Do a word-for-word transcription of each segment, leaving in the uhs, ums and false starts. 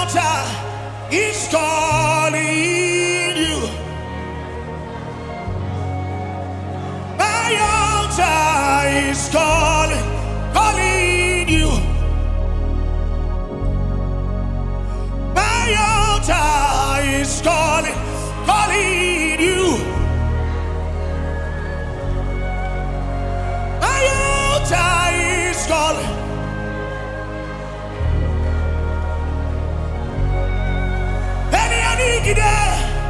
altar is calling you. My altar is calling, calling you. My altar is calling, calling you. My altar is calling. Any any day.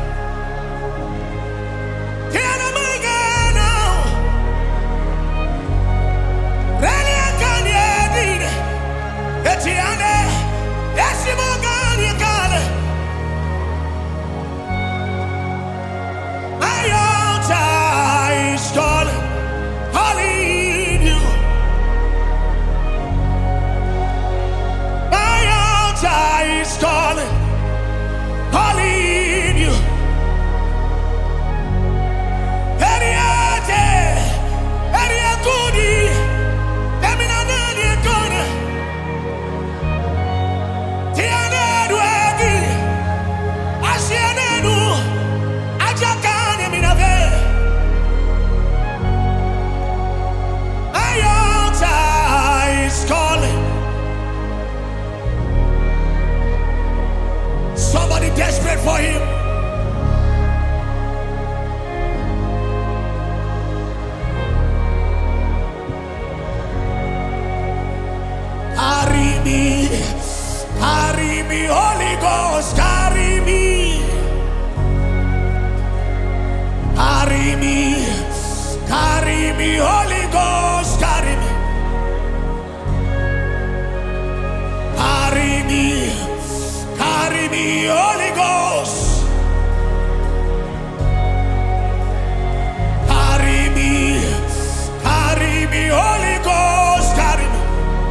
Desperate for him. Carry me, carry me, Holy Ghost, carry me. Carry me, carry me, Holy Ghost, carry me. Carry me, carry me, Holy Ghost. Carry me, carry me, Holy Ghost, carry me.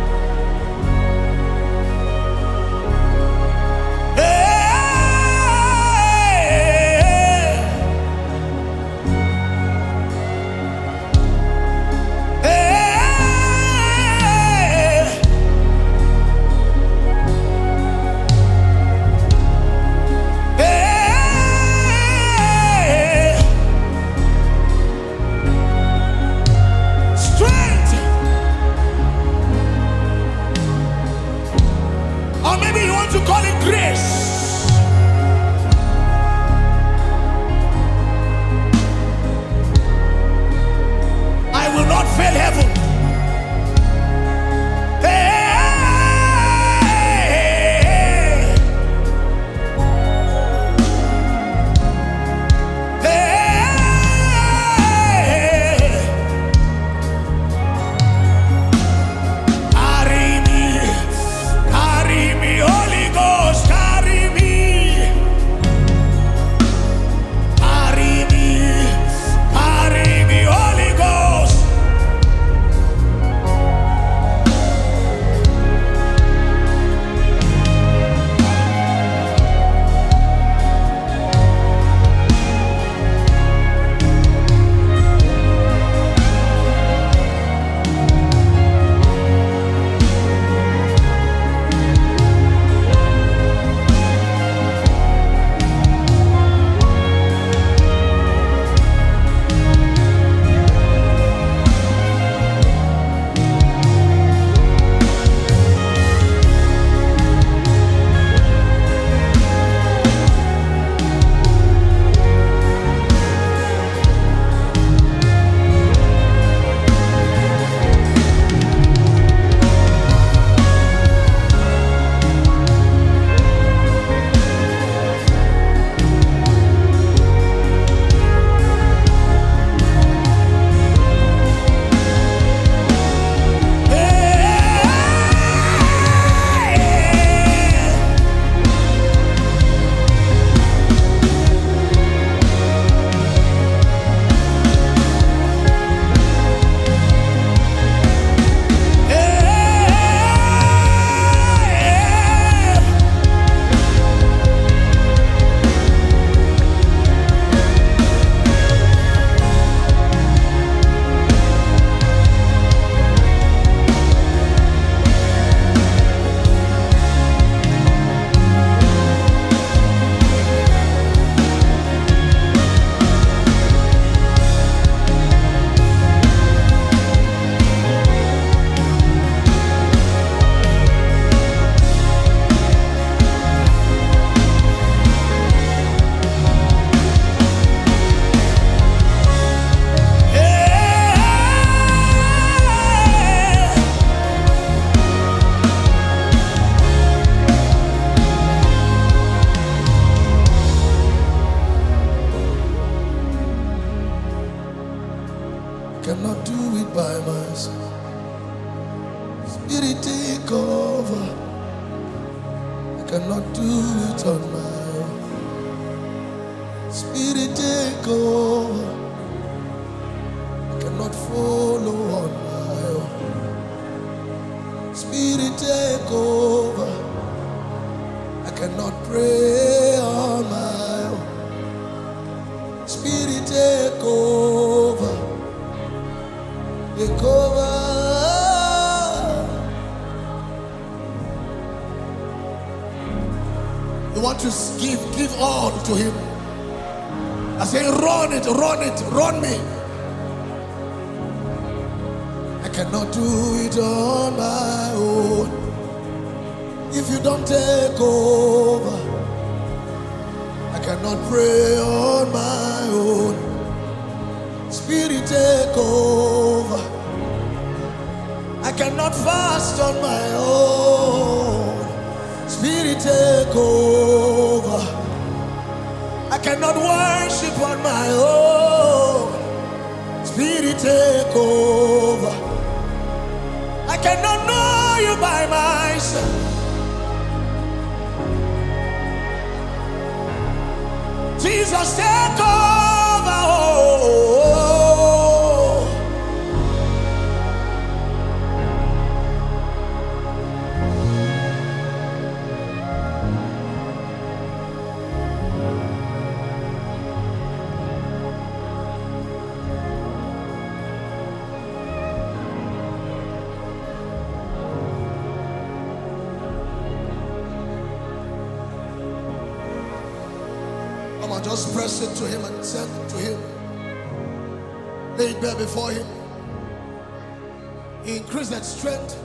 To call it grace. I will not fail heaven. cannot do it on my own. Spirit, take over. I cannot follow on my own. Spirit, take over. I cannot pray on my own. Spirit, take over. Take over. You want to give, give all to him. I say, run it, run it, run me. I cannot do it on my own. If you don't take over, I cannot pray on my own. Spirit, take over. I cannot fast on my own. Spirit, take over. I cannot worship on my own. Spirit, take over. I cannot know you by myself. Jesus, take over. Oh. Come on, just press it to him and send it to him. Lay it bare before him. Increase that strength.